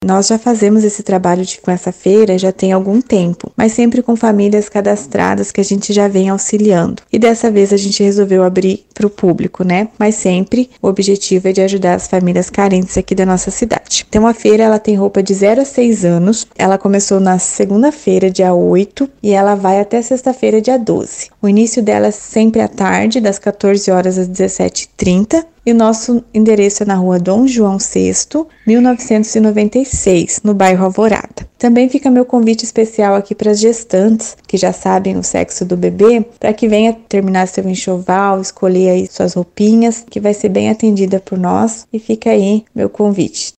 Nós já fazemos esse trabalho com essa feira já tem algum tempo, mas sempre com famílias cadastradas que a gente já vem auxiliando. E dessa vez a gente resolveu abrir para o público, né? Mas sempre o objetivo é de ajudar as famílias carentes aqui da nossa cidade. Então a feira ela tem roupa de 0 a 6 anos. Ela começou na segunda-feira, dia 8, e ela vai até sexta-feira, dia 12. O início dela é sempre à tarde, das 14 horas às 17h30. E o nosso endereço é na rua Dom João VI, 1996, no bairro Alvorada. Também fica meu convite especial aqui para as gestantes, que já sabem o sexo do bebê, para que venha terminar seu enxoval, escolher aí suas roupinhas, que vai ser bem atendida por nós. E fica aí meu convite.